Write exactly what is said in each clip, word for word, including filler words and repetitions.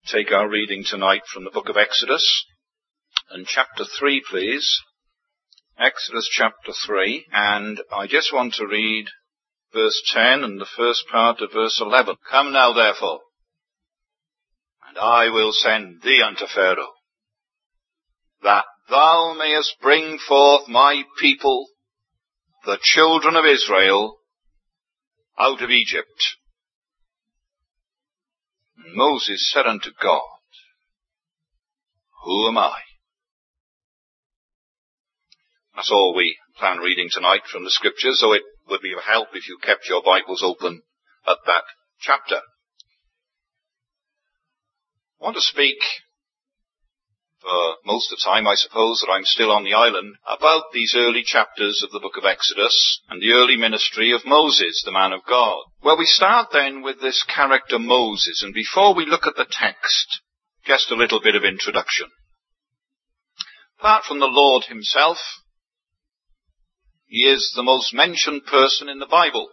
take our reading tonight from the book of Exodus, and chapter three, please. Exodus chapter three, and I just want to read verse ten and the first part of verse eleven. Come now, therefore, and I will send thee unto Pharaoh, that thou mayest bring forth my people, the children of Israel, out of Egypt. And Moses said unto God, Who am I? That's all we plan reading tonight from the scriptures, so it would be of help if you kept your Bibles open at that chapter. I want to speak for most of the time, I suppose, that I'm still on the island, about these early chapters of the book of Exodus and the early ministry of Moses, the man of God. Well, we start then with this character Moses, and before we look at the text, just a little bit of introduction. Apart from the Lord himself, he is the most mentioned person in the Bible.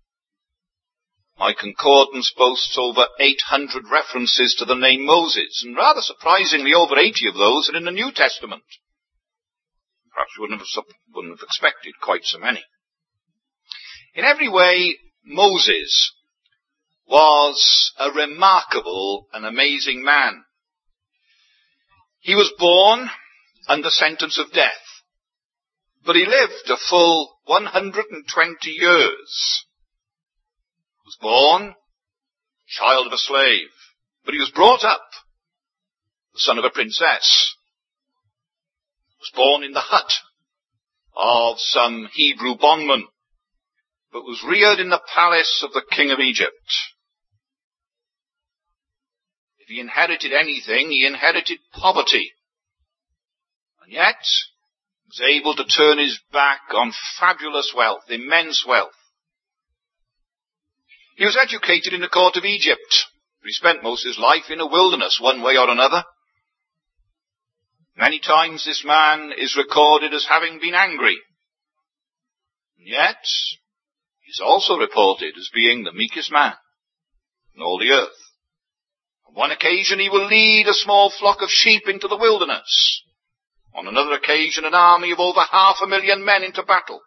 My concordance boasts over eight hundred references to the name Moses, and rather surprisingly over eighty of those are in the New Testament. Perhaps you wouldn't have, wouldn't have expected quite so many. In every way, Moses was a remarkable and amazing man. He was born under sentence of death, but he lived a full one hundred twenty years. He was born, child of a slave, but he was brought up, the son of a princess. He was born in the hut of some Hebrew bondman, but was reared in the palace of the king of Egypt. If he inherited anything, he inherited poverty, and yet was able to turn his back on fabulous wealth, immense wealth. He was educated in the court of Egypt. He spent most of his life in a wilderness, one way or another. Many times this man is recorded as having been angry. And yet, he is also reported as being the meekest man in all the earth. On one occasion he will lead a small flock of sheep into the wilderness. On another occasion an army of over half a million men into battle.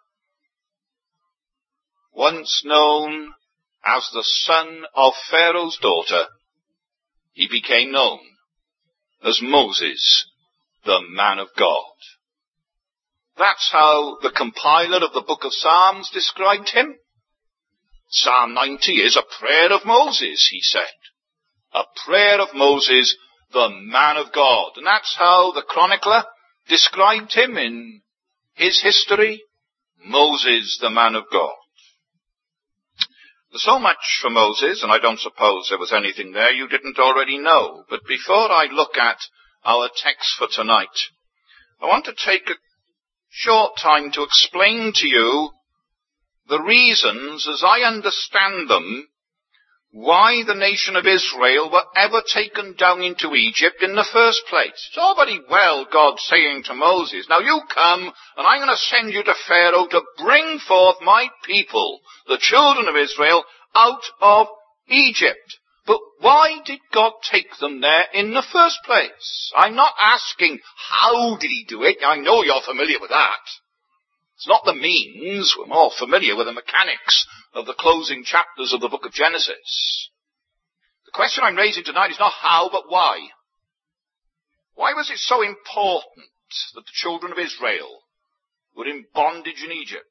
Once known as the son of Pharaoh's daughter, he became known as Moses, the man of God. That's how the compiler of the book of Psalms described him. Psalm ninety is a prayer of Moses, he said. A prayer of Moses, the man of God. And that's how the chronicler described him in his history, Moses, the man of God. There's so much for Moses, and I don't suppose there was anything there you didn't already know. But before I look at our text for tonight, I want to take a short time to explain to you the reasons, as I understand them, why the nation of Israel were ever taken down into Egypt in the first place. It's all very well God saying to Moses, now you come and I'm going to send you to Pharaoh to bring forth my people, the children of Israel, out of Egypt. But why did God take them there in the first place? I'm not asking how did he do it. I know you're familiar with that. It's not the means. We're more familiar with the mechanics of the closing chapters of the book of Genesis. The question I'm raising tonight is not how, but why. Why was it so important that the children of Israel were in bondage in Egypt?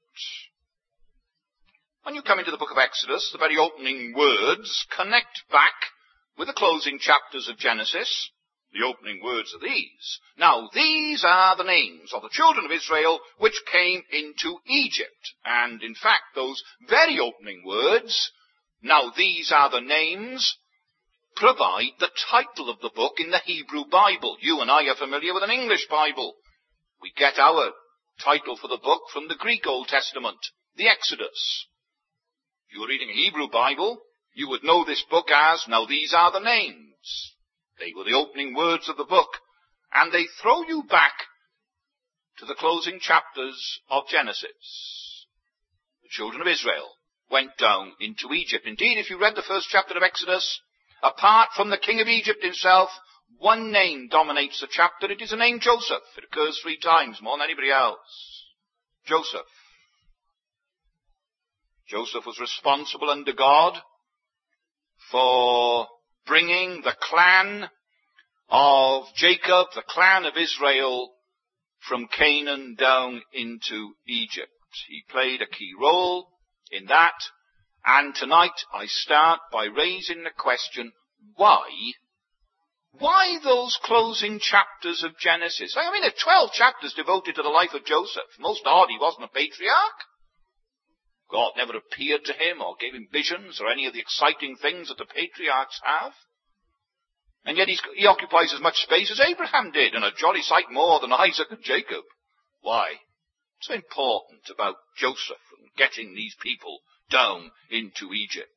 When you come into the book of Exodus, the very opening words connect back with the closing chapters of Genesis. The opening words are these. Now these are the names of the children of Israel which came into Egypt. And in fact, those very opening words, now these are the names, provide the title of the book in the Hebrew Bible. You and I are familiar with an English Bible. We get our title for the book from the Greek Old Testament, the Exodus. If you were reading a Hebrew Bible, you would know this book as, now these are the names. They were the opening words of the book, and they throw you back to the closing chapters of Genesis. The children of Israel went down into Egypt. Indeed, if you read the first chapter of Exodus Apart from the king of Egypt himself, one name dominates the chapter. It is the name Joseph. It occurs three times, more than anybody else. Joseph. Joseph was responsible under God for bringing the clan of Jacob, the clan of Israel, from Canaan down into Egypt. He played a key role in that. And tonight I start by raising the question, why? Why those closing chapters of Genesis? I mean, there are twelve chapters devoted to the life of Joseph. Most odd he wasn't a patriarch. God never appeared to him or gave him visions or any of the exciting things that the patriarchs have. And yet he's, he occupies as much space as Abraham did, and a jolly sight more than Isaac and Jacob. Why? What's so important about Joseph and getting these people down into Egypt?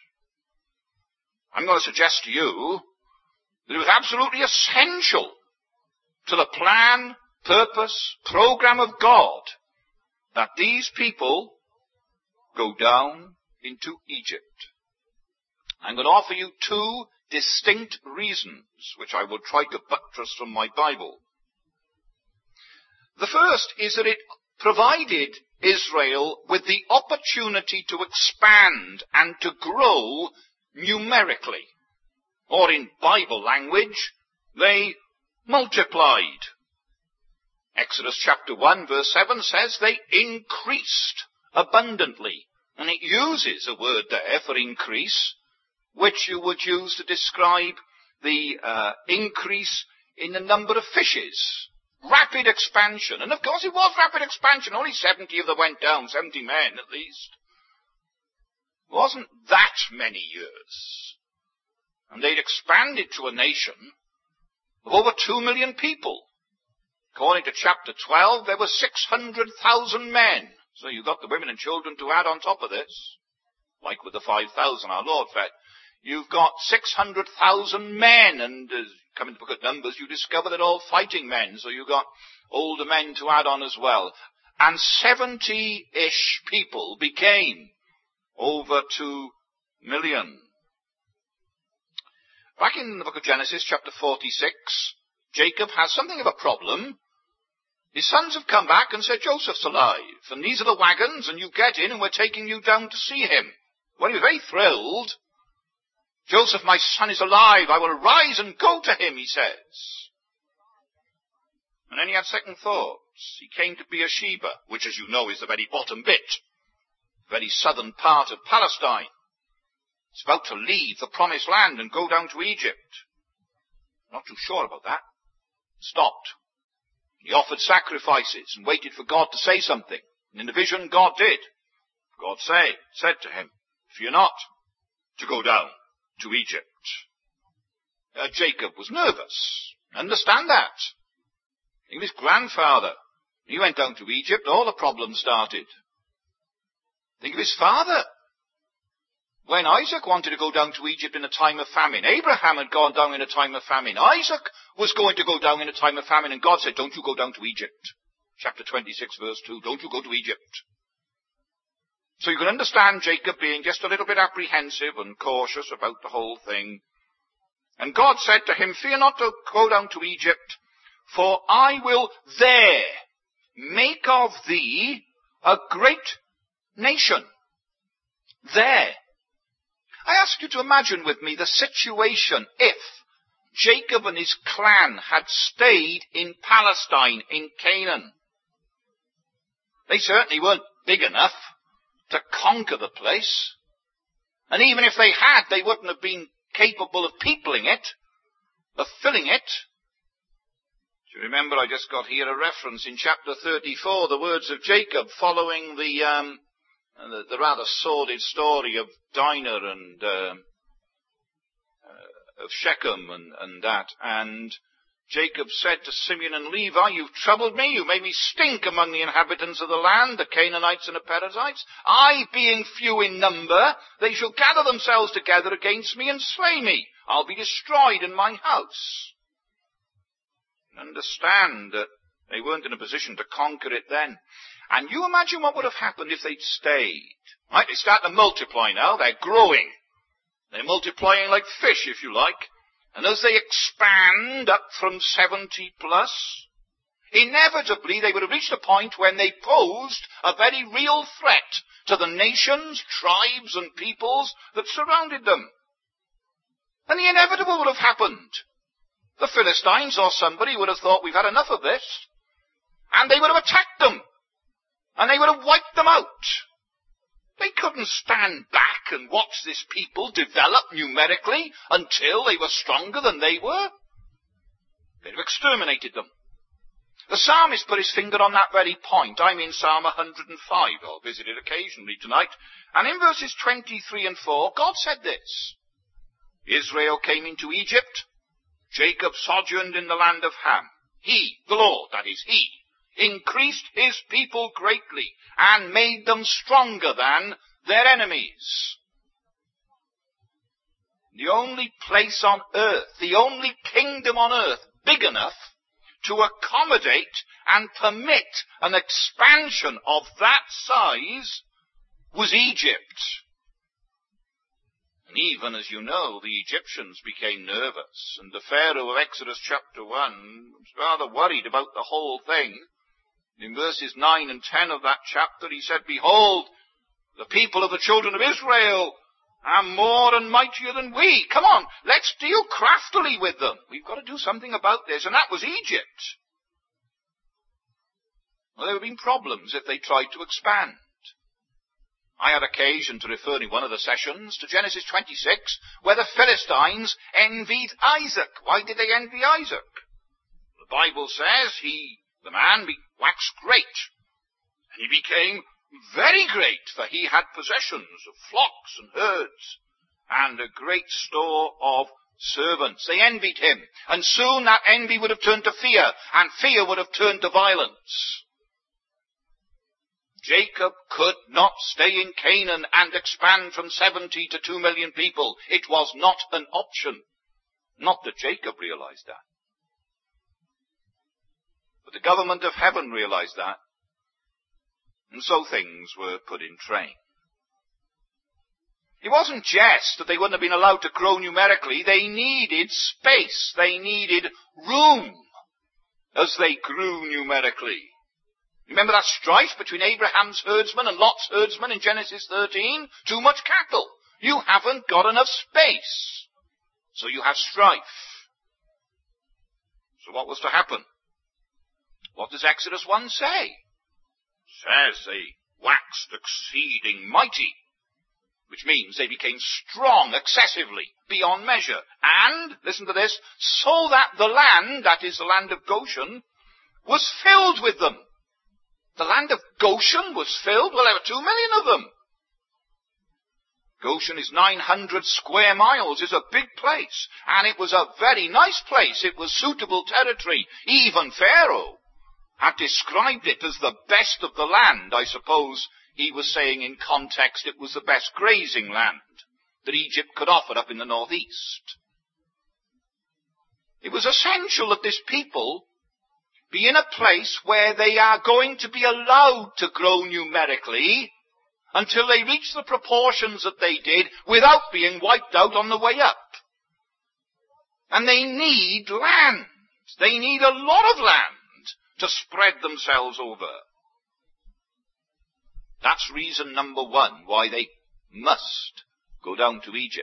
I'm going to suggest to you that it was absolutely essential to the plan, purpose, program of God that these people go down into Egypt. I'm going to offer you two distinct reasons, which I will try to buttress from my Bible. The first is that it provided Israel with the opportunity to expand and to grow numerically. Or in Bible language, they multiplied. Exodus chapter one verse seven says they increased abundantly. And it uses a word there for increase, which you would use to describe the uh, increase in the number of fishes. Rapid expansion. And of course it was rapid expansion. Only seventy of them went down, seventy men at least. It wasn't that many years. And they'd expanded to a nation of over two million people. According to chapter twelve, there were six hundred thousand men. So you've got the women and children to add on top of this. Like with the five thousand our Lord fed. You've got six hundred thousand men, and as you come into the book of Numbers, you discover they're all fighting men, so you've got older men to add on as well. And seventy-ish people became over two million. Back in the book of Genesis, chapter forty-six, Jacob has something of a problem. His sons have come back and said, Joseph's alive, and these are the wagons, and you get in, and we're taking you down to see him. Well, he was very thrilled. Joseph, my son, is alive. I will rise and go to him, he says. And then he had second thoughts. He came to Beersheba, which, as you know, is the very bottom bit, the very southern part of Palestine. He's about to leave the promised land and go down to Egypt. Not too sure about that. Stopped. He offered sacrifices and waited for God to say something. And in the vision, God did. God say, said to him, fear not to go down to Egypt. Uh, Jacob was nervous. Understand that. Think of his grandfather. He went down to Egypt, all the problems started. Think of his father. When Isaac wanted to go down to Egypt in a time of famine, Abraham had gone down in a time of famine. Isaac was going to go down in a time of famine, and God said, don't you go down to Egypt. Chapter twenty-six, verse two, don't you go to Egypt. So you can understand Jacob being just a little bit apprehensive and cautious about the whole thing. And God said to him, fear not to go down to Egypt, for I will there make of thee a great nation. There. I ask you to imagine with me the situation if Jacob and his clan had stayed in Palestine, in Canaan. They certainly weren't big enough to conquer the place. And even if they had, they wouldn't have been capable of peopling it, of filling it. Do you remember, I just got here a reference in chapter thirty-four, the words of Jacob following the, um, the, the rather sordid story of Dinah and uh, uh, of Shechem and, and that. And Jacob said to Simeon and Levi, you've troubled me, you made me stink among the inhabitants of the land, the Canaanites and the Perizzites. I, being few in number, they shall gather themselves together against me and slay me. I'll be destroyed in my house. Understand that they weren't in a position to conquer it then. And you imagine what would have happened if they'd stayed. Right, they start to multiply now, they're growing. They're multiplying like fish, if you like. And as they expand up from seventy plus, inevitably they would have reached a point when they posed a very real threat to the nations, tribes, and peoples that surrounded them. And the inevitable would have happened. The Philistines or somebody would have thought, we've had enough of this, and they would have attacked them, and they would have wiped them out. They couldn't stand back and watch this people develop numerically until they were stronger than they were. They'd have exterminated them. The psalmist put his finger on that very point. I'm in Psalm one hundred five. I'll visit it occasionally tonight. And in verses twenty-three and four, God said this. Israel came into Egypt. Jacob sojourned in the land of Ham. He, the Lord, that is he, increased his people greatly and made them stronger than their enemies. The only place on earth, the only kingdom on earth big enough to accommodate and permit an expansion of that size was Egypt. And even, as you know, the Egyptians became nervous, and the Pharaoh of Exodus chapter one was rather worried about the whole thing. In verses nine and ten of that chapter he said, behold, the people of the children of Israel are more and mightier than we. Come on, let's deal craftily with them. We've got to do something about this. And that was Egypt. Well, there would have been problems if they tried to expand. I had occasion to refer in one of the sessions to Genesis twenty-six, where the Philistines envied Isaac. Why did they envy Isaac? The Bible says he, the man, waxed great. And he became very great, for he had possessions of flocks and herds, and a great store of servants. They envied him, and soon that envy would have turned to fear, and fear would have turned to violence. Jacob could not stay in Canaan and expand from seventy to two million people. It was not an option. Not that Jacob realized that. But the government of heaven realized that. And so things were put in train. It wasn't just that they wouldn't have been allowed to grow numerically. They needed space. They needed room as they grew numerically. Remember that strife between Abraham's herdsmen and Lot's herdsmen in Genesis thirteen? Too much cattle. You haven't got enough space. So you have strife. So what was to happen? What does Exodus one say? It says they waxed exceeding mighty, which means they became strong excessively, beyond measure. And, listen to this, so that the land, that is the land of Goshen, was filled with them. The land of Goshen was filled? Well, there were two million of them. Goshen is nine hundred square miles. It's a big place. And it was a very nice place. It was suitable territory. Even Pharaoh had described it as the best of the land. I suppose he was saying in context it was the best grazing land that Egypt could offer up in the northeast. It was essential that this people be in a place where they are going to be allowed to grow numerically until they reach the proportions that they did without being wiped out on the way up. And they need land. They need a lot of land to spread themselves over. That's reason number one why they must go down to Egypt.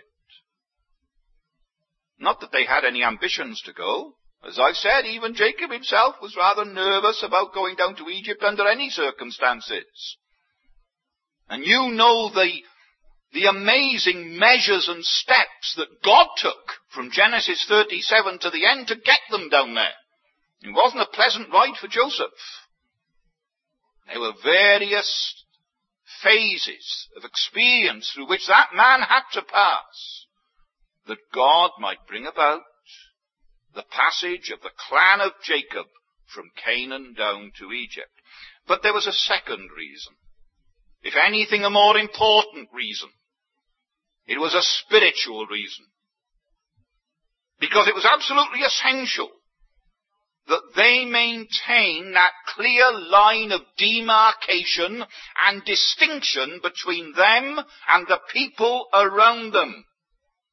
Not that they had any ambitions to go. As I've said, even Jacob himself was rather nervous about going down to Egypt under any circumstances. And you know the, the amazing measures and steps that God took from Genesis thirty-seven to the end to get them down there. It wasn't a pleasant ride for Joseph. There were various phases of experience through which that man had to pass that God might bring about the passage of the clan of Jacob from Canaan down to Egypt. But there was a second reason. If anything, a more important reason. It was a spiritual reason. Because it was absolutely essential that they maintain that clear line of demarcation and distinction between them and the people around them.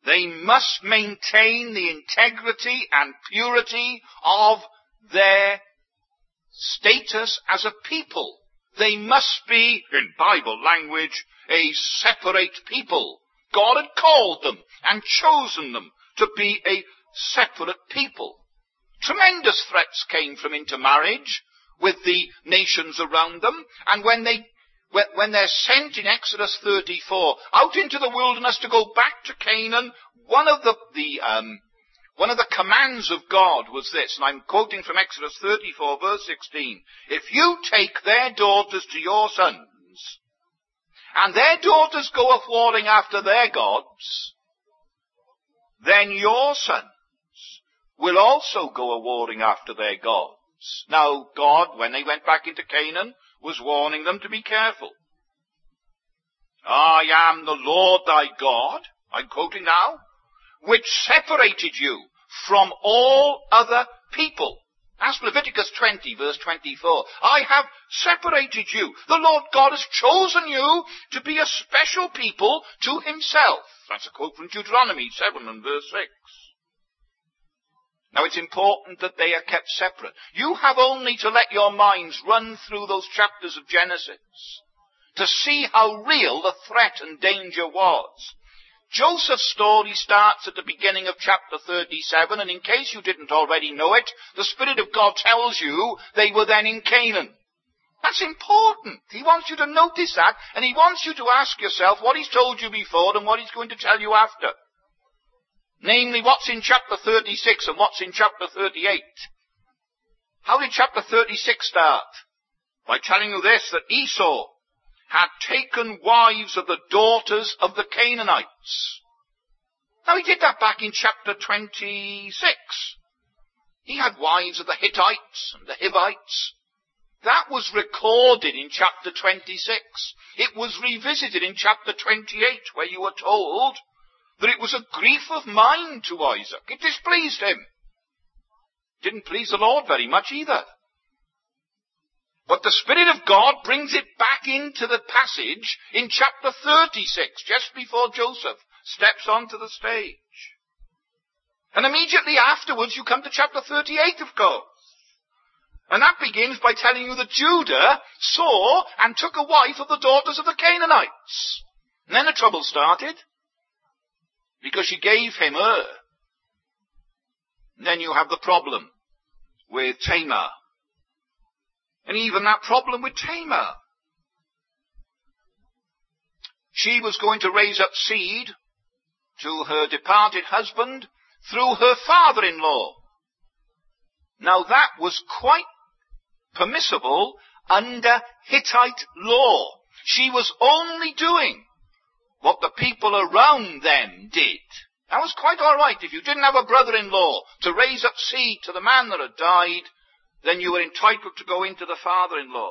They must maintain the integrity and purity of their status as a people. They must be, in Bible language, a separate people. God had called them and chosen them to be a separate people. Tremendous threats came from intermarriage with the nations around them, and when they when they're sent in Exodus thirty-four out into the wilderness to go back to Canaan, one of the, the um, one of the commands of God was this, and I'm quoting from Exodus thirty-four, verse sixteen. If you take their daughters to your sons, and their daughters go a whoring after their gods, then your sons will also go a whoring after their gods. Now, God, when they went back into Canaan, was warning them to be careful. I am the Lord thy God, I'm quoting now, which separated you from all other people. Ask Leviticus twenty, verse twenty-four. I have separated you. The Lord God has chosen you to be a special people to himself. That's a quote from Deuteronomy seven and verse six. Now it's important that they are kept separate. You have only to let your minds run through those chapters of Genesis to see how real the threat and danger was. Joseph's story starts at the beginning of chapter thirty-seven, and in case you didn't already know it, the Spirit of God tells you they were then in Canaan. That's important. He wants you to notice that, and he wants you to ask yourself what he's told you before and what he's going to tell you after. Namely, what's in chapter thirty-six and what's in chapter thirty-eight. How did chapter thirty-six start? By telling you this, that Esau had taken wives of the daughters of the Canaanites. Now he did that back in chapter twenty-six. He had wives of the Hittites and the Hivites. That was recorded in chapter twenty-six. It was revisited in chapter twenty-eight, where you were told that it was a grief of mind to Isaac. It displeased him. Didn't please the Lord very much either. But the Spirit of God brings it back into the passage in chapter thirty-six, just before Joseph steps onto the stage. And immediately afterwards you come to chapter thirty-eight, of course. And that begins by telling you that Judah saw and took a wife of the daughters of the Canaanites. And then the trouble started, because she gave him Ur. And then you have the problem with Tamar. And even that problem with Tamar. She was going to raise up seed to her departed husband through her father-in-law. Now that was quite permissible under Hittite law. She was only doing what the people around them did. That was quite all right. If you didn't have a brother-in-law to raise up seed to the man that had died, then you were entitled to go into the father-in-law.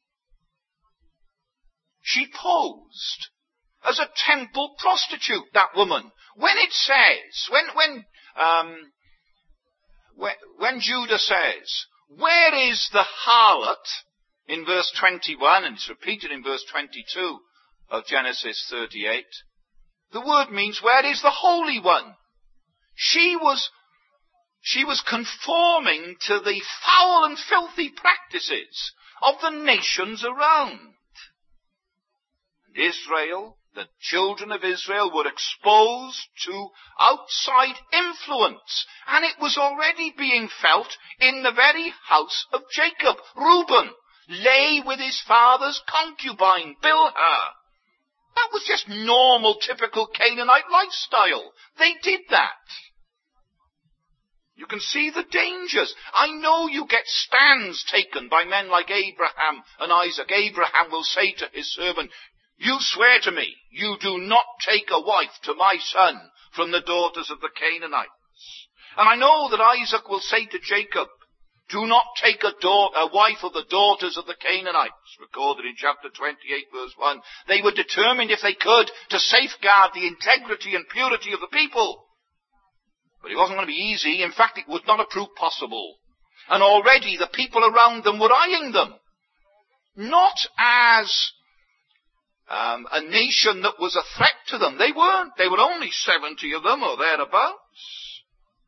She posed as a temple prostitute, that woman. When it says, when when um, when, when Judah says, where is the harlot, in verse twenty-one, and it's repeated in verse twenty-two of Genesis thirty-eight, the word means, where is the Holy One? She was She was conforming to the foul and filthy practices of the nations around. And Israel, the children of Israel, were exposed to outside influence. And it was already being felt in the very house of Jacob. Reuben lay with his father's concubine, Bilhah. That was just normal, typical Canaanite lifestyle. They did that. You can see the dangers. I know you get stands taken by men like Abraham and Isaac. Abraham will say to his servant, you swear to me, you do not take a wife to my son from the daughters of the Canaanites. And I know that Isaac will say to Jacob, do not take a, da- a wife of the daughters of the Canaanites, recorded in chapter twenty-eight, verse one. They were determined, if they could, to safeguard the integrity and purity of the people. But it wasn't going to be easy. In fact, it would not have proved possible. And already the people around them were eyeing them. Not as um, a nation that was a threat to them. They weren't. They were only seventy of them or thereabouts.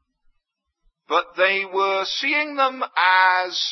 But they were seeing them as,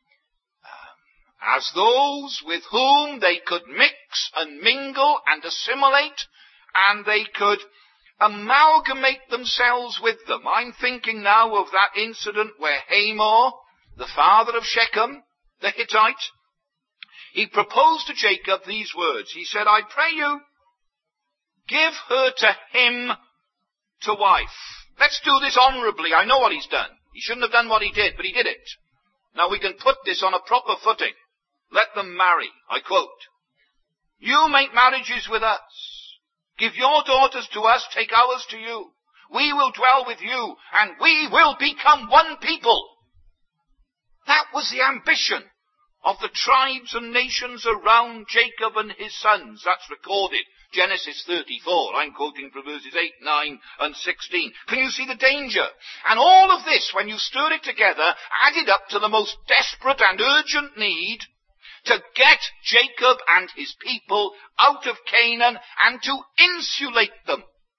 um, as those with whom they could mix and mingle and assimilate, and they could amalgamate themselves with them. I'm thinking now of that incident where Hamor, the father of Shechem, the Hittite, he proposed to Jacob these words. He said, I pray you, give her to him to wife. Let's do this honorably. I know what he's done. He shouldn't have done what he did, but he did it. Now we can put this on a proper footing. Let them marry. I quote, you make marriages with us. Give your daughters to us, take ours to you. We will dwell with you, and we will become one people. That was the ambition of the tribes and nations around Jacob and his sons. That's recorded, Genesis thirty-four. I'm quoting from verses eight, nine, and sixteen. Can you see the danger? And all of this, when you stir it together, added up to the most desperate and urgent need to get Jacob and his people out of Canaan and to insulate them,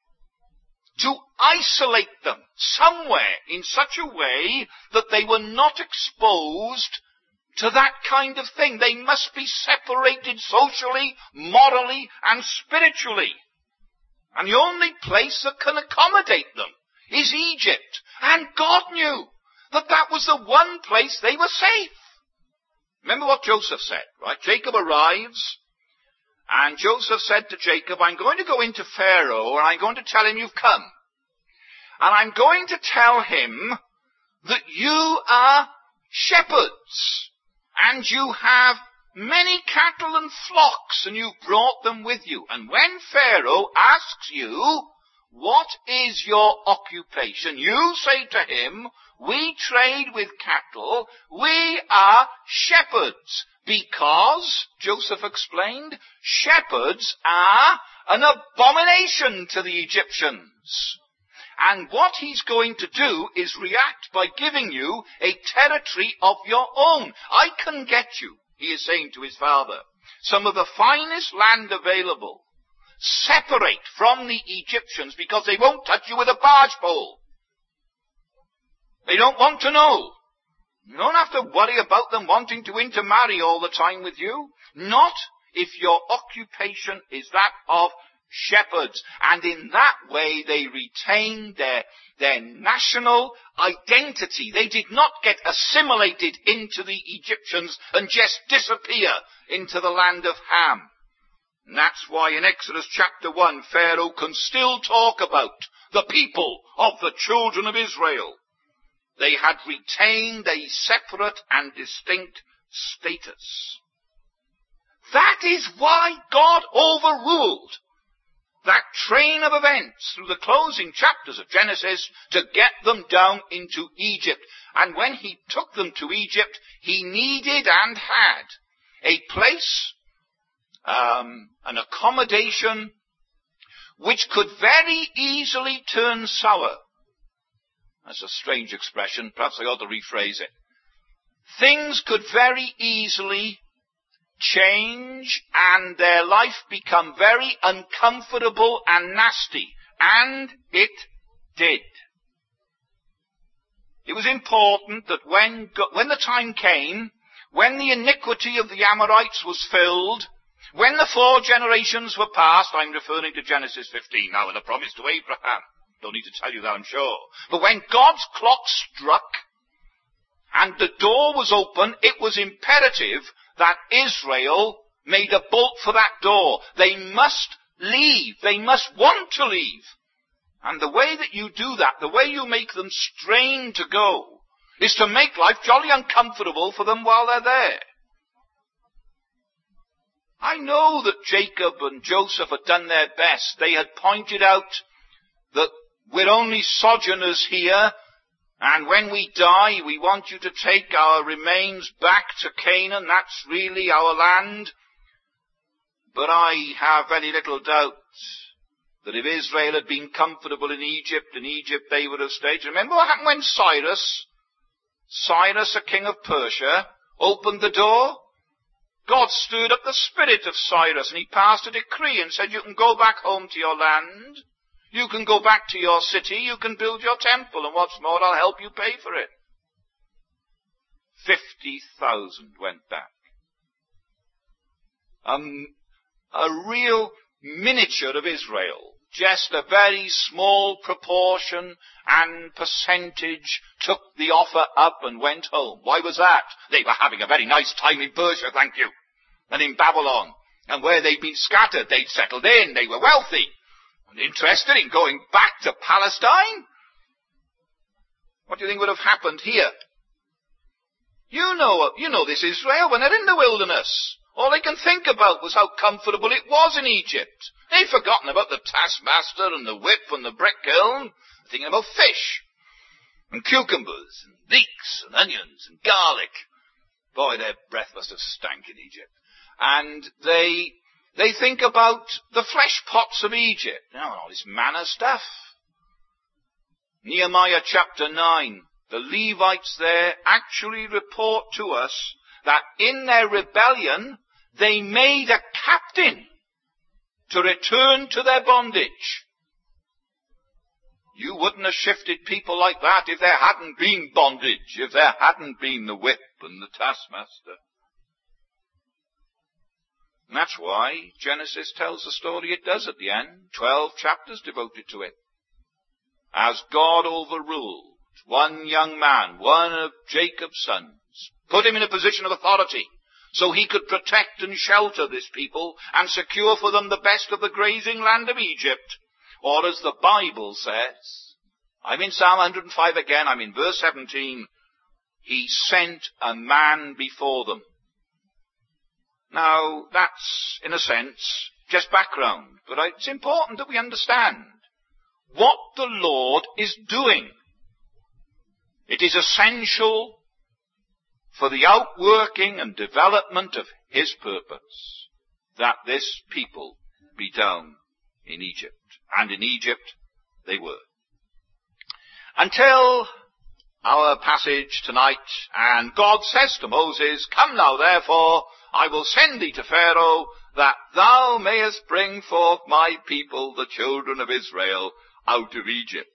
to isolate them somewhere in such a way that they were not exposed to that kind of thing. They must be separated socially, morally, and spiritually. And the only place that can accommodate them is Egypt. And God knew that that was the one place they were safe. Remember what Joseph said, right? Jacob arrives, and Joseph said to Jacob, I'm going to go into Pharaoh, and I'm going to tell him you've come. And I'm going to tell him that you are shepherds, and you have many cattle and flocks, and you've brought them with you. And when Pharaoh asks you, what is your occupation? You say to him, we trade with cattle, we are shepherds, because, Joseph explained, shepherds are an abomination to the Egyptians. And what he's going to do is react by giving you a territory of your own. I can get you, he is saying to his father, some of the finest land available. Separate from the Egyptians because they won't touch you with a barge pole. They don't want to know. You don't have to worry about them wanting to intermarry all the time with you. Not if your occupation is that of shepherds. And in that way they retained their, their national identity. They did not get assimilated into the Egyptians and just disappear into the land of Ham. And that's why in Exodus chapter one, Pharaoh can still talk about the people of the children of Israel. They had retained a separate and distinct status. That is why God overruled that train of events through the closing chapters of Genesis to get them down into Egypt. And when he took them to Egypt, he needed and had a place, um, an accommodation, which could very easily turn sour. That's a strange expression. Perhaps I ought to rephrase it. Things could very easily change and their life become very uncomfortable and nasty. And it did. It was important that when, when the time came, when the iniquity of the Amorites was filled, when the four generations were passed, I'm referring to Genesis fifteen now and the promise to Abraham. Don't need to tell you that, I'm sure. But when God's clock struck and the door was open, it was imperative that Israel made a bolt for that door. They must leave. They must want to leave. And the way that you do that, the way you make them strain to go, is to make life jolly uncomfortable for them while they're there. I know that Jacob and Joseph had done their best. They had pointed out that we're only sojourners here, and when we die, we want you to take our remains back to Canaan. That's really our land. But I have very little doubt that if Israel had been comfortable in Egypt, in Egypt they would have stayed. Remember what happened when Cyrus, Cyrus, a king of Persia, opened the door? God stirred up the spirit of Cyrus, and he passed a decree and said, you can go back home to your land. You can go back to your city. You can build your temple. And what's more, I'll help you pay for it. Fifty thousand went back. Um, a real miniature of Israel. Just a very small proportion and percentage took the offer up and went home. Why was that? They were having a very nice time in Persia, thank you, and in Babylon. And where they'd been scattered, they'd settled in, they were wealthy. And interested in going back to Palestine? What do you think would have happened here? You know, you know this Israel, when they're in the wilderness. All they can think about was how comfortable it was in Egypt. They've forgotten about the taskmaster and the whip and the brick kiln. They're thinking about fish and cucumbers and leeks and onions and garlic. Boy, their breath must have stank in Egypt. And they they think about the flesh pots of Egypt. You know, all this manna stuff. Nehemiah chapter nine. The Levites there actually report to us that in their rebellion they made a captain to return to their bondage. You wouldn't have shifted people like that if there hadn't been bondage, if there hadn't been the whip and the taskmaster. And that's why Genesis tells the story it does at the end. Twelve chapters devoted to it. As God overruled one young man, one of Jacob's sons, put him in a position of authority, so he could protect and shelter this people and secure for them the best of the grazing land of Egypt. Or as the Bible says, I'm in Psalm one hundred five again, I'm in verse seventeen, he sent a man before them. Now, that's, in a sense, just background, but it's important that we understand what the Lord is doing. It is essential for the outworking and development of his purpose that this people be down in Egypt. And in Egypt they were. Until our passage tonight, and God says to Moses, come now therefore, I will send thee to Pharaoh, that thou mayest bring forth my people, the children of Israel, out of Egypt.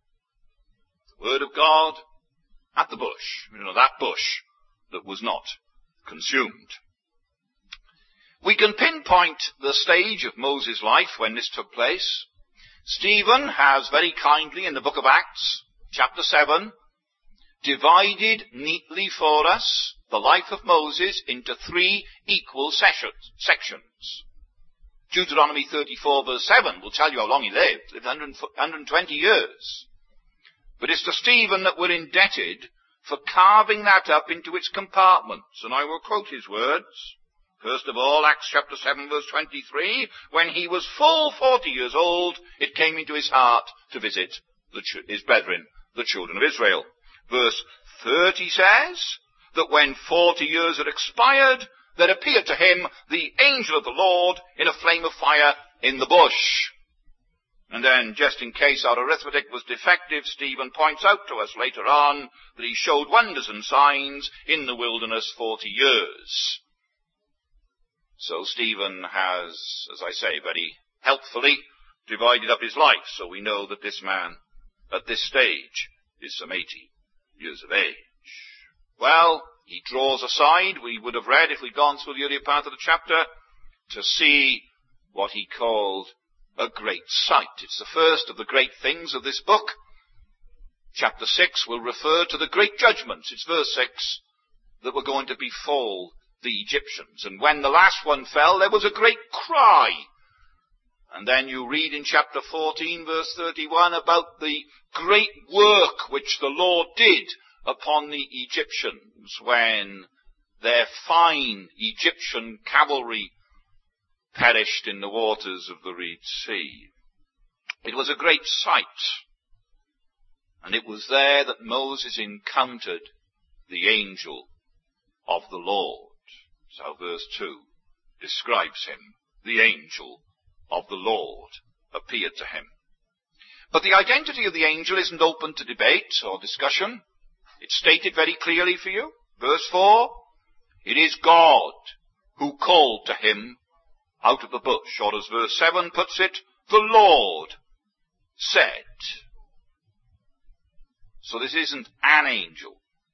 The word of God at the bush, you know, that bush that was not consumed. We can pinpoint the stage of Moses' life when this took place. Stephen has very kindly in the book of Acts, chapter seven, divided neatly for us the life of Moses into three equal sessions, sections. Deuteronomy thirty-four verse seven will tell you how long he lived. He lived one hundred twenty years. But it's to Stephen that we're indebted for carving that up into its compartments. And I will quote his words. First of all, Acts chapter seven verse twenty-three, when he was full forty years old, it came into his heart to visit the ch- his brethren, the children of Israel. Verse thirty says that when forty years had expired, there appeared to him the angel of the Lord in a flame of fire in the bush. And then, just in case our arithmetic was defective, Stephen points out to us later on that he showed wonders and signs in the wilderness forty years. So Stephen has, as I say, very helpfully divided up his life, so we know that this man, at this stage, is some eighty years of age. Well, he draws aside, we would have read if we'd gone through the earlier part of the chapter, to see what he called a great sight. It's the first of the great things of this book. Chapter six will refer to the great judgments. It's verse six that were going to befall the Egyptians. And when the last one fell, there was a great cry. And then you read in chapter fourteen, verse thirty-one, about the great work which the Lord did upon the Egyptians when their fine Egyptian cavalry perished in the waters of the Red Sea. It was a great sight. And it was there that Moses encountered the angel of the Lord. So verse two describes him. The angel of the Lord appeared to him. But the identity of the angel isn't open to debate or discussion. It's stated very clearly for you. Verse four, it is God who called to him out of the bush. Or as verse seven puts it, the Lord said. So this isn't an angel.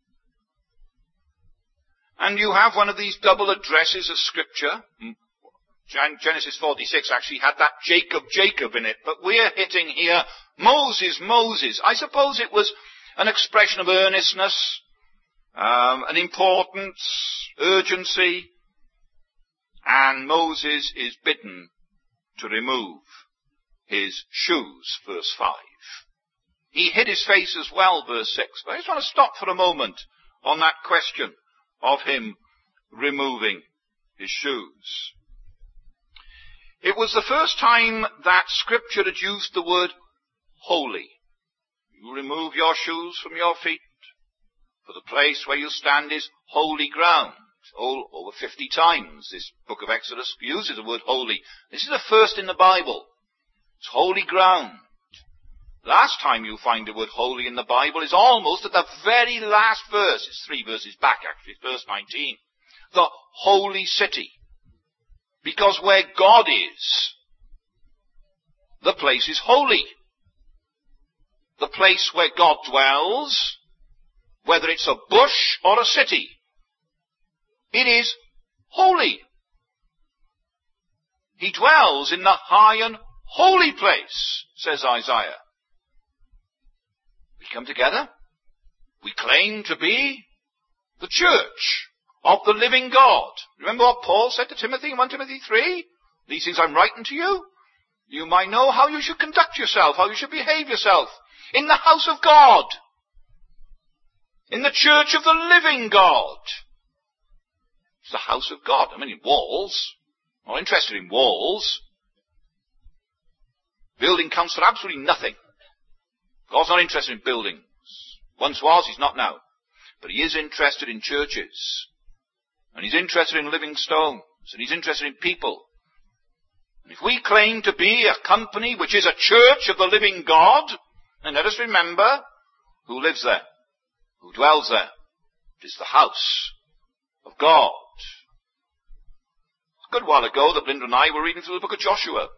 And you have one of these double addresses of Scripture. Genesis forty-six actually had that Jacob, Jacob in it. But we're hitting here Moses, Moses. I suppose it was an expression of earnestness, um, an importance, urgency. And Moses is bidden to remove his shoes, verse five. He hid his face as well, verse six. But I just want to stop for a moment on that question of him removing his shoes. It was the first time that Scripture had used the word holy. You remove your shoes from your feet, for the place where you stand is holy ground. All, over fifty times this book of Exodus uses the word holy. This is the first in the Bible. It's holy ground. Last time you find the word holy in the Bible is almost at the very last verse. It's three verses back actually, verse nineteen. The holy city. Because where God is, the place is holy. The place where God dwells, whether it's a bush or a city, it is holy. He dwells in the high and holy place, says Isaiah. We come together. We claim to be the church of the living God. Remember what Paul said to Timothy in First Timothy three? These things I'm writing to you. You might know how you should conduct yourself, how you should behave yourself in the house of God, in the church of the living God. It's the house of God. I mean, walls. I'm not interested in walls. Building counts for absolutely nothing. God's not interested in buildings. Once was, he's not now. But he is interested in churches. And he's interested in living stones. And he's interested in people. And if we claim to be a company which is a church of the living God, then let us remember who lives there, who dwells there. It is the house of God. A good while ago that Linda and I were reading through the book of Joshua.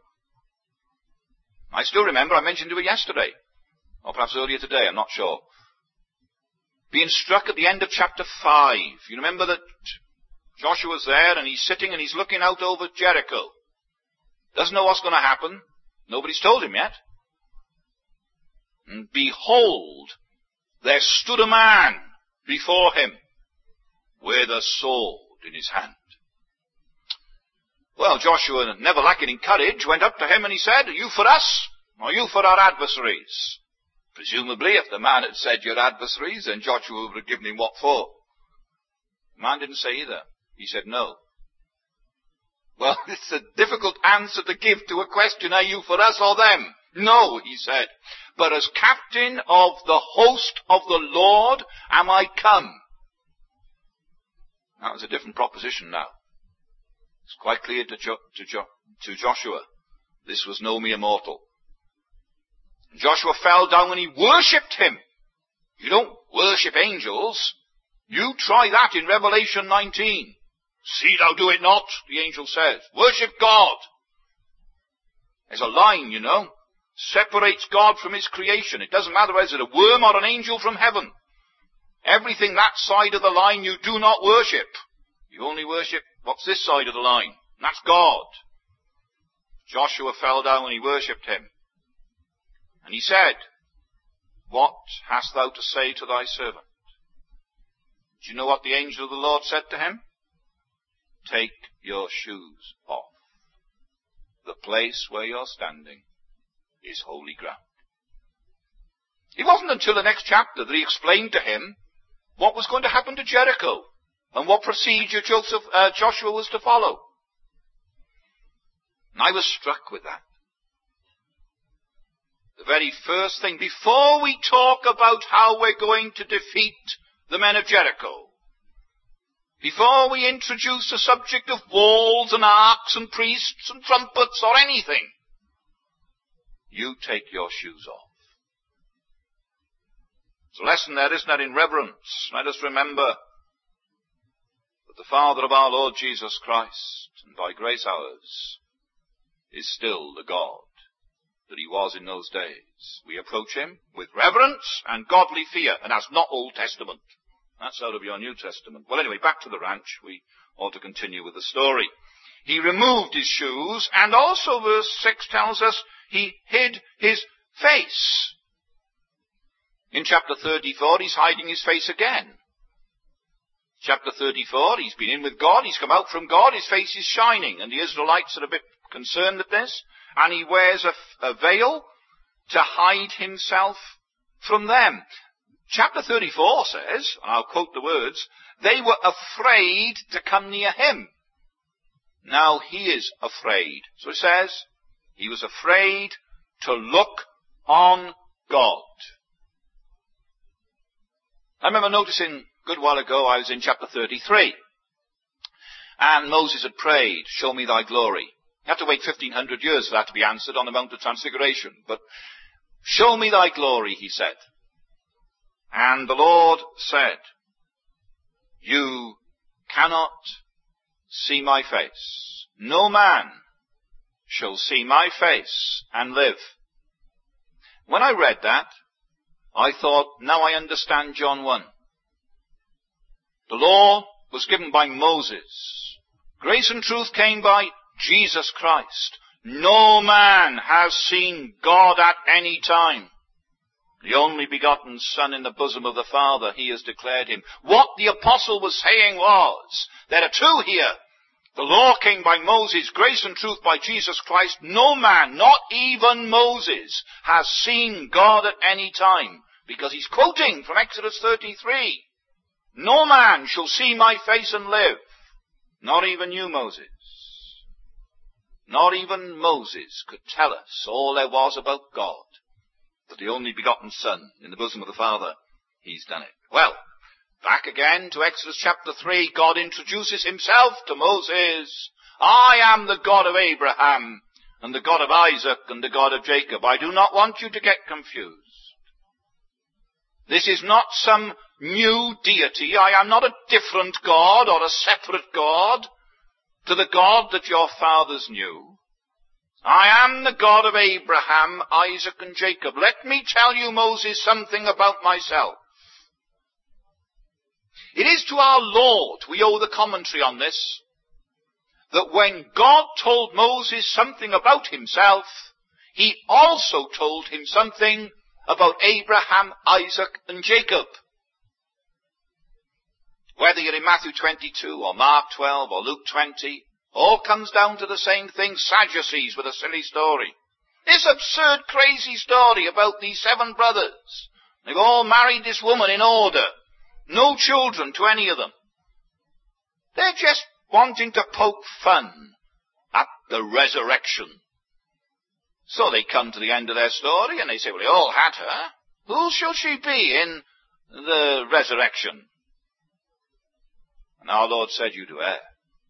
I still remember, I mentioned to it yesterday, or perhaps earlier today, I'm not sure. Being struck at the end of chapter five. You remember that Joshua's there and he's sitting and he's looking out over Jericho. Doesn't know what's going to happen. Nobody's told him yet. And behold, there stood a man before him with a sword in his hand. Well, Joshua, never lacking in courage, went up to him and he said, "Are you for us, or are you for our adversaries?" Presumably, if the man had said, "Your adversaries," then Joshua would have given him what for. The man didn't say either. He said, "No." Well, it's a difficult answer to give to a question, "Are you for us or them?" "No," he said, "but as captain of the host of the Lord am I come." That was a different proposition now. It's quite clear to, jo- to, jo- to Joshua, this was no mere mortal. Joshua fell down and he worshipped him. You don't worship angels. You try that in Revelation nineteen. "See thou do it not," the angel says. Worship God. There's a line, you know, separates God from his creation. It doesn't matter whether it's a worm or an angel from heaven. Everything that side of the line you do not worship. You only worship what's this side of the line. And that's God. Joshua fell down and he worshipped him. And he said, "What hast thou to say to thy servant?" Do you know what the angel of the Lord said to him? "Take your shoes off. The place where you're standing is holy ground." It wasn't until the next chapter that he explained to him what was going to happen to Jericho and what procedure Joseph, uh, Joshua was to follow. And I was struck with that. The very first thing, before we talk about how we're going to defeat the men of Jericho, before we introduce the subject of walls and arks and priests and trumpets or anything, you take your shoes off. It's a lesson there, isn't it, in reverence. Let us remember that the Father of our Lord Jesus Christ, and by grace ours, is still the God that he was in those days. We approach him with reverence and godly fear, and that's not Old Testament. That's out of your New Testament. Well, anyway, back to the ranch. We ought to continue with the story. He removed his shoes, and also verse six tells us he hid his face. In chapter thirty-four, he's hiding his face again. Chapter thirty-four, he's been in with God, he's come out from God, his face is shining, and the Israelites are a bit concerned at this, and he wears a, a veil to hide himself from them. Chapter thirty-four says, and I'll quote the words, they were afraid to come near him. Now he is afraid. So it says, he was afraid to look on God. I remember noticing a good while ago, I was in chapter thirty-three, and Moses had prayed, show me thy glory. You have to wait fifteen hundred years for that to be answered on the Mount of Transfiguration. But show me thy glory, he said. And the Lord said, you cannot see my face. No man shall see my face and live. When I read that, I thought, now I understand John one. The law was given by Moses. Grace and truth came by Jesus Christ. No man has seen God at any time. The only begotten Son in the bosom of the Father, he has declared him. What the apostle was saying was, there are two here. The law came by Moses, grace and truth by Jesus Christ. No man, not even Moses, has seen God at any time. Because he's quoting from Exodus thirty-three. No man shall see my face and live. Not even you, Moses. Not even Moses could tell us all there was about God. But the only begotten Son in the bosom of the Father, he's done it. Well, back again to Exodus chapter three, God introduces himself to Moses. I am the God of Abraham, and the God of Isaac, and the God of Jacob. I do not want you to get confused. This is not some new deity. I am not a different God or a separate God to the God that your fathers knew. I am the God of Abraham, Isaac, and Jacob. Let me tell you, Moses, something about myself. It is to our Lord we owe the commentary on this, that when God told Moses something about himself, he also told him something about Abraham, Isaac, and Jacob. Whether you're in Matthew twenty-two, or Mark twelve, or Luke twenty, all comes down to the same thing, Sadducees with a silly story. This absurd, crazy story about these seven brothers. They've all married this woman in order. No children to any of them. They're just wanting to poke fun at the resurrection. So they come to the end of their story and they say, well, they all had her. Who shall she be in the resurrection? And our Lord said, you do err,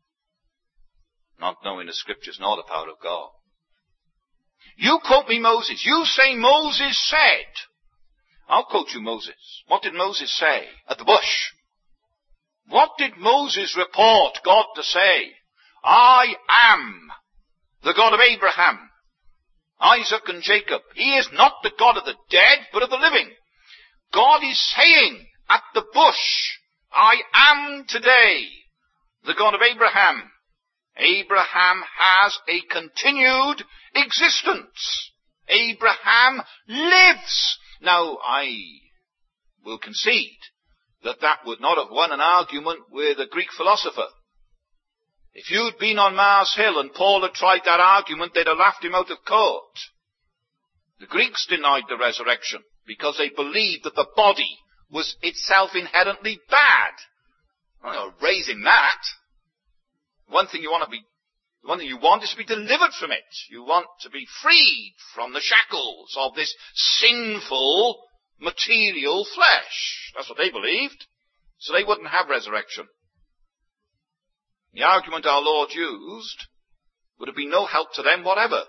not knowing the scriptures nor the power of God. You quote me Moses. You say Moses said. I'll quote you Moses. What did Moses say at the bush? What did Moses report God to say? I am the God of Abraham, Isaac, and Jacob. He is not the God of the dead, but of the living. God is saying at the bush, I am today the God of Abraham. Abraham has a continued existence. Abraham lives. Now, I will concede that that would not have won an argument with a Greek philosopher. If you'd been on Mars Hill and Paul had tried that argument, they'd have laughed him out of court. The Greeks denied the resurrection because they believed that the body was itself inherently bad. Well, raising that, one thing you want to be, one thing you want is to be delivered from it. You want to be freed from the shackles of this sinful material flesh. That's what they believed. So they wouldn't have resurrection. The argument our Lord used would have been no help to them whatever.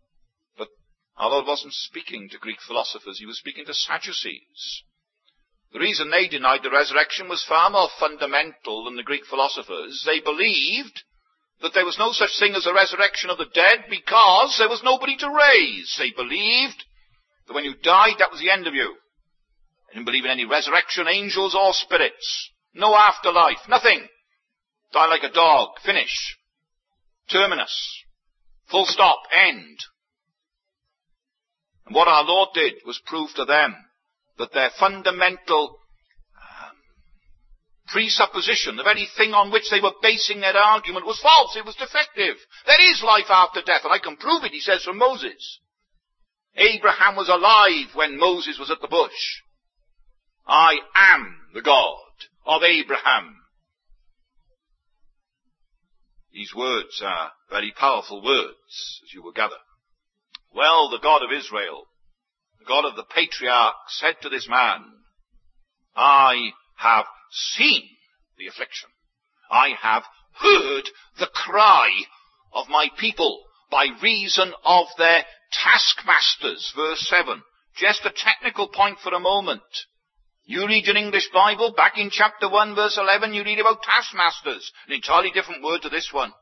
But our Lord wasn't speaking to Greek philosophers. He was speaking to Sadducees. The reason they denied the resurrection was far more fundamental than the Greek philosophers. They believed that there was no such thing as a resurrection of the dead because there was nobody to raise. They believed that when you died, that was the end of you. They didn't believe in any resurrection, angels or spirits. No afterlife, nothing. Die like a dog, finish. Terminus. Full stop, end. And what our Lord did was prove to them that their fundamental um, presupposition, the very thing on which they were basing their argument, was false. It was defective. There is life after death, and I can prove it, he says, from Moses. Abraham was alive when Moses was at the bush. I am the God of Abraham. These words are very powerful words, as you will gather. Well, the God of Israel, the God of the patriarch, said to this man, I have seen the affliction. I have heard the cry of my people by reason of their taskmasters. Verse seven. Just a technical point for a moment. You read your English Bible, back in chapter one, verse eleven, you read about taskmasters. An entirely different word to this one.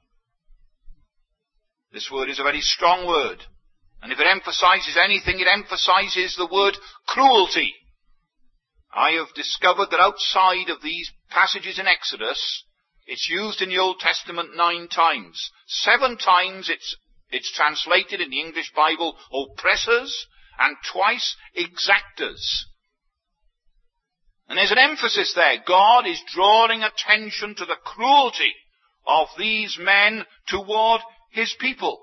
This word is a very strong word. And if it emphasizes anything, it emphasizes the word cruelty. I have discovered that outside of these passages in Exodus, it's used in the Old Testament nine times. Seven times it's, it's translated in the English Bible oppressors, and twice exactors. And there's an emphasis there. God is drawing attention to the cruelty of these men toward his people.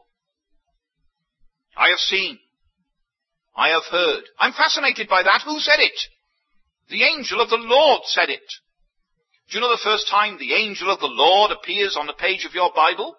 I have seen. I have heard. I'm fascinated by that. Who said it? The angel of the Lord said it. Do you know the first time the angel of the Lord appears on the page of your Bible?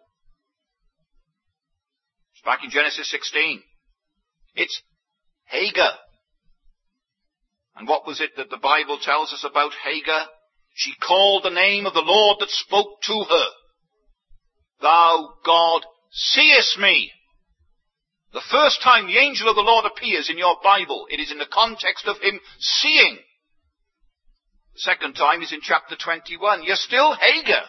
It's back in Genesis sixteen. It's Hagar. And what was it that the Bible tells us about Hagar? She called the name of the Lord that spoke to her. Thou, God, seest me. The first time the angel of the Lord appears in your Bible, it is in the context of him seeing. The second time is in chapter twenty-one. You're still Hagar.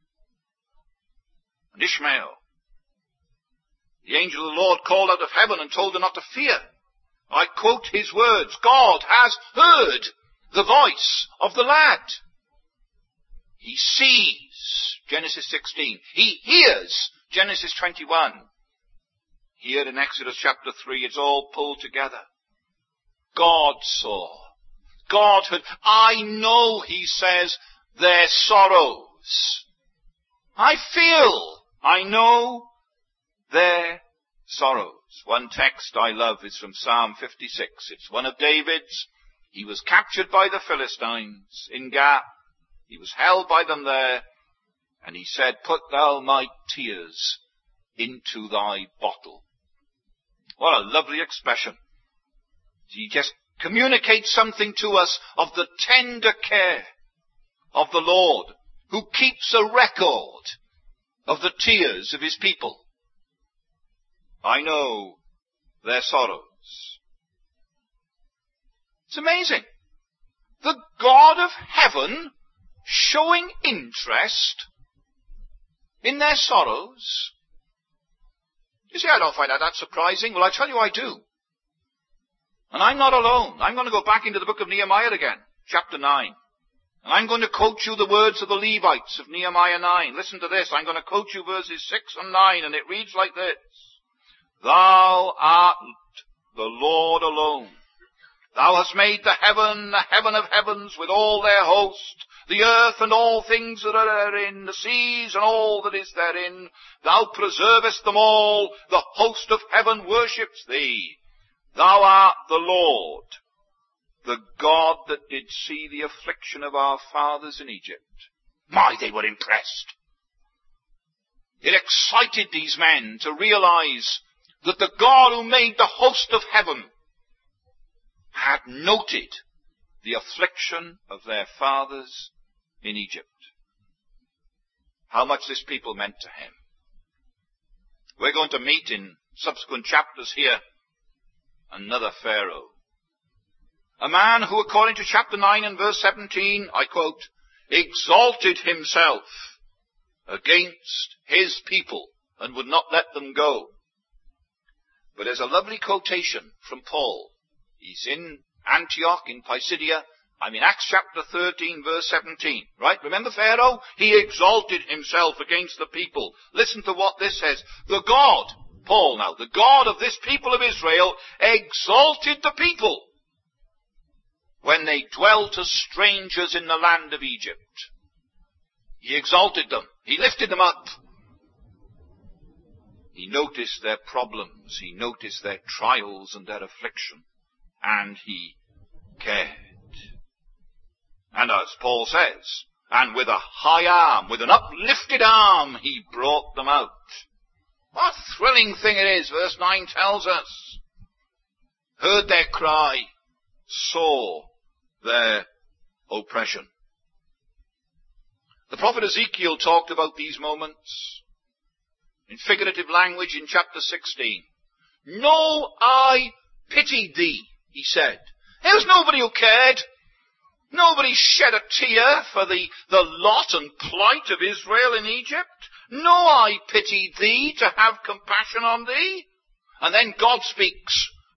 And Ishmael. The angel of the Lord called out of heaven and told her not to fear. I quote his words. God has heard the voice of the lad. He sees, Genesis sixteen. He hears, Genesis twenty-one. Here in Exodus chapter three, it's all pulled together. God saw. God heard. I know, he says, their sorrows. I feel. I know their sorrows. One text I love is from Psalm fifty-six. It's one of David's. He was captured by the Philistines in Gath. He was held by them there. And he said, put thou my tears into thy bottle. What a lovely expression. He just communicates something to us of the tender care of the Lord, who keeps a record of the tears of his people. I know their sorrows. It's amazing. The God of heaven showing interest in their sorrows. You see, I don't find that that surprising. Well, I tell you I do. And I'm not alone. I'm going to go back into the book of Nehemiah again, chapter nine. And I'm going to quote you the words of the Levites of Nehemiah nine. Listen to this. I'm going to quote you verses six and nine, and it reads like this. Thou art the Lord alone. Thou hast made the heaven, the heaven of heavens, with all their host, the earth and all things that are therein, the seas and all that is therein. Thou preservest them all. The host of heaven worships thee. Thou art the Lord, the God that did see the affliction of our fathers in Egypt. My, they were impressed. It excited these men to realize that the God who made the host of heaven had noted the affliction of their fathers in Egypt. How much this people meant to him. We're going to meet in subsequent chapters here another Pharaoh A man who, according to chapter nine and verse seventeen, I quote, exalted himself against his people and would not let them go. But there's a lovely quotation from Paul. He's in Antioch in Pisidia. I'm in Acts chapter thirteen, verse seventeen. Right? Remember Pharaoh? He exalted himself against the people. Listen to what this says. The God, Paul now, the God of this people of Israel exalted the people when they dwelt as strangers in the land of Egypt. He exalted them. He lifted them up. He noticed their problems. He noticed their trials and their affliction. And he cared. And as Paul says, and with a high arm, with an uplifted arm, he brought them out. What a thrilling thing it is, verse nine tells us. Heard their cry, saw their oppression. The prophet Ezekiel talked about these moments in figurative language in chapter sixteen. No eye pitied thee, he said. There was nobody who cared. Nobody shed a tear for the, the lot and plight of Israel in Egypt. No eye pitied thee to have compassion on thee. And then God speaks.